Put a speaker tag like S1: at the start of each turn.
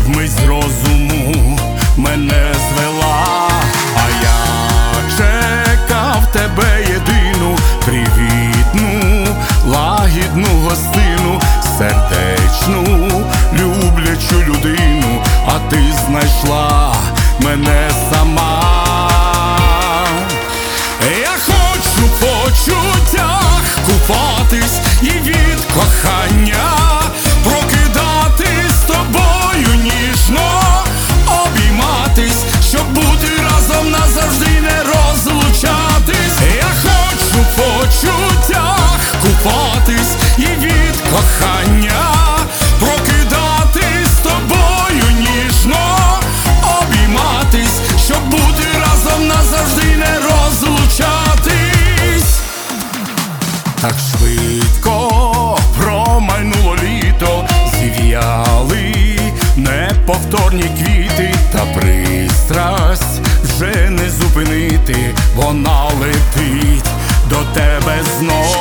S1: мить з розуму мене звела, а я чекав тебе єдину, привітну, лагідну гостину, сердечну, люблячу людину, а ти знайшла мене сама. Я хочу в почуттях купатись і від кохання прокидатись з тобою ніжно, обійматись, щоб бути разом назавжди, не розлучатись. Я хочу в почуттях купатись і від кохання прокидатись з тобою ніжно, обійматись, щоб бути разом назавжди, не розлучатись. Так швидко промайнуло літо, зів'яли неповторні квіти, та пристрасть вже не зупинити, вона летить до тебе знов.